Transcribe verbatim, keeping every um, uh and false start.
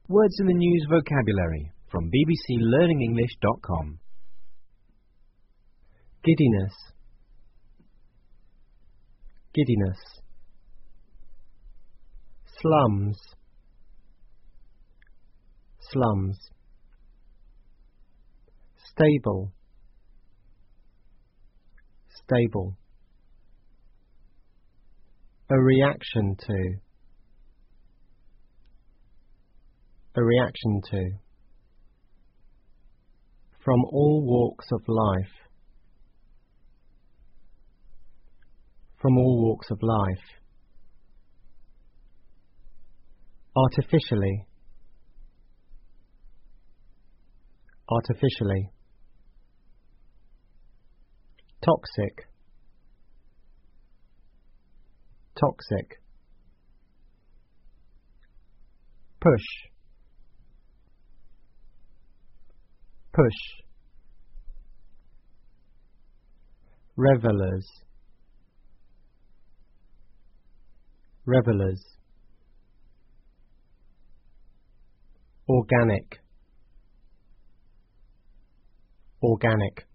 Words in the News vocabulary from b b c learning english dot com. Giddiness. Giddiness. Slums. Slums. Stable. Stable. A reaction to. A reaction to. From all walks of life. From all walks of life. Artificially. Artificially. Toxic. Toxic. Push. Push. Revelers. Revelers. Organic. Organic.